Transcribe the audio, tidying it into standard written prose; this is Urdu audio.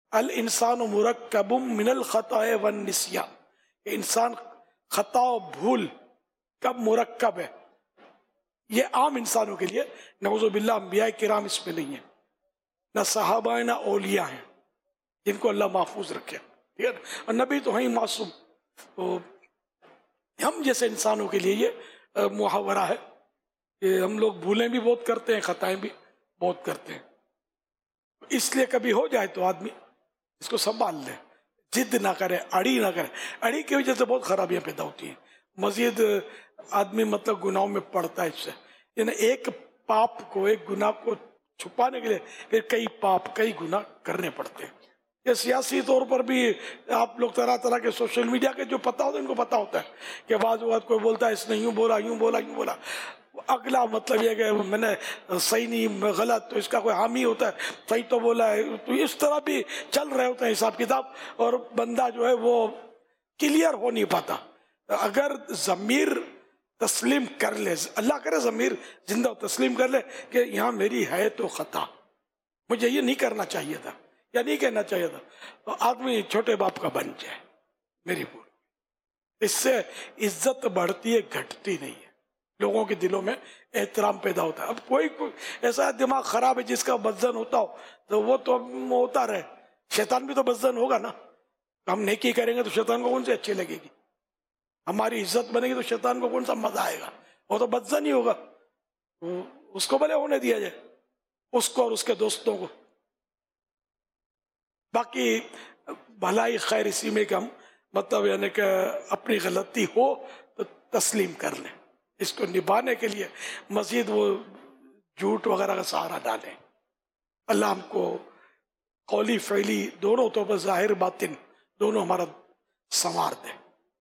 الانسان مرکب من الخطاء والنسیان، انسان خطا و بھول کب مرکب ہے، یہ عام انسانوں کے لیے، نعوذ باللہ انبیاء کرام اس میں نہیں ہیں، نہ صحابہ ہیں نہ اولیاء ہیں جن کو اللہ محفوظ رکھے، ٹھیک ہے، اور نبی تو ہیں معصوم، تو ہم جیسے انسانوں کے لیے یہ محاورہ ہے کہ ہم لوگ بھولیں بھی بہت کرتے ہیں، خطائیں بھی بہت کرتے ہیں، اس لیے کبھی ہو جائے تو آدمی اس کو سنبھال لے، جد نہ کرے، اڑی نہ کرے، اڑی کی وجہ سے بہت خرابیاں پیدا ہوتی ہیں، مزید آدمی مطلب گناہوں میں پڑتا ہے اس سے، یعنی ایک پاپ کو، ایک گناہ کو چھپانے کے لیے پھر کئی پاپ، کئی گناہ کرنے پڑتے ہیں۔ یہ سیاسی طور پر بھی آپ لوگ طرح طرح کے سوشل میڈیا کے جو پتہ ہوتا ہے ان کو پتہ ہوتا ہے کہ بعض اوقات کوئی بولتا ہے اس نے یوں بولا، یوں بولا، یوں بولا، اگلا مطلب یہ کہ میں نے صحیح نہیں، غلط، تو اس کا کوئی حامی ہوتا ہے صحیح تو بولا ہے، تو اس طرح بھی چل رہے ہوتے ہیں حساب کتاب، اور بندہ جو ہے وہ کلیئر ہو نہیں پاتا۔ اگر ضمیر تسلیم کر لے، اللہ کرے ضمیر زندہ تسلیم کر لے کہ یہاں میری ہے تو خطا، مجھے یہ نہیں کرنا چاہیے تھا یا نہیں کہنا چاہیے تھا، تو آدمی چھوٹے باپ کا بن جائے، میری بھول، اس سے عزت بڑھتی ہے، گھٹتی نہیں ہے، لوگوں کے دلوں میں احترام پیدا ہوتا ہے۔ اب کوئی ایسا دماغ خراب ہے جس کا بدزن ہوتا ہو تو وہ تو ہوتا رہے، شیطان بھی تو بدزن ہوگا نا، ہم نیکی کریں گے تو شیطان کو کون سی اچھی لگے گی، ہماری عزت بنے گی تو شیطان کو کون سا مزہ آئے گا، وہ تو بدزن ہی ہوگا، اس کو بھلے ہونے دیا جائے، اس کو اور اس کے دوستوں کو، باقی بھلائی خیر اسی میں کہ ہم مطلب یعنی کہ اپنی غلطی ہو تو تسلیم کر لیں، اس کو نبھانے کے لیے مزید وہ جھوٹ وغیرہ کا سہارا ڈالیں۔ اللہ ہم کو قولی فعلی دونوں طور پر، ظاہر باطن دونوں ہمارا سنوار دے۔